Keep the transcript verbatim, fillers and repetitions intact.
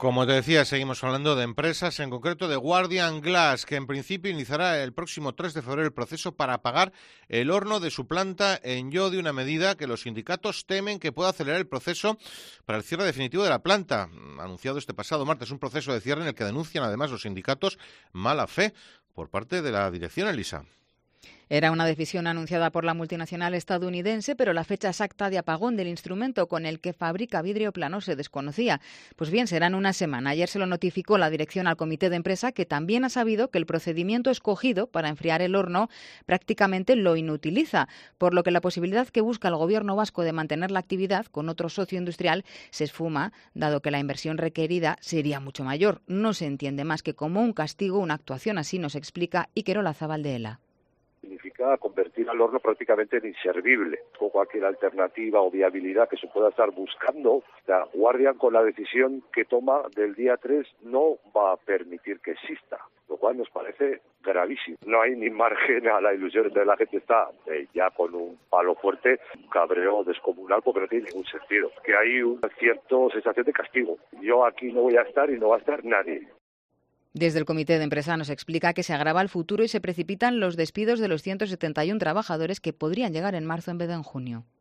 Como te decía, seguimos hablando de empresas, en concreto de Guardian Glass, que en principio iniciará el próximo tres de febrero el proceso para apagar el horno de su planta en Llodio, una medida que los sindicatos temen que pueda acelerar el proceso para el cierre definitivo de la planta. Anunciado este pasado martes un proceso de cierre en el que denuncian además los sindicatos mala fe por parte de la dirección, Elisa. Era una decisión anunciada por la multinacional estadounidense, pero la fecha exacta de apagón del instrumento con el que fabrica vidrio plano se desconocía. Pues bien, será en una semana. Ayer se lo notificó la dirección al comité de empresa, que también ha sabido que el procedimiento escogido para enfriar el horno prácticamente lo inutiliza, por lo que la posibilidad que busca el gobierno vasco de mantener la actividad con otro socio industrial se esfuma, dado que la inversión requerida sería mucho mayor. No se entiende más que como un castigo una actuación así, nos explica Iker Olazábal de ELA. Significa convertir al horno prácticamente en inservible, o cualquier alternativa o viabilidad que se pueda estar buscando. La Guardian, con la decisión que toma del día tres, no va a permitir que exista, lo cual nos parece gravísimo. No hay ni margen a la ilusión, entonces la gente está eh, ya con un palo fuerte, un cabreo descomunal, porque no tiene ningún sentido. Que hay una cierta sensación de castigo. Yo aquí no voy a estar y no va a estar nadie. Desde el comité de empresa nos explica que se agrava el futuro y se precipitan los despidos de los ciento setenta y uno trabajadores que podrían llegar en marzo en vez de en junio.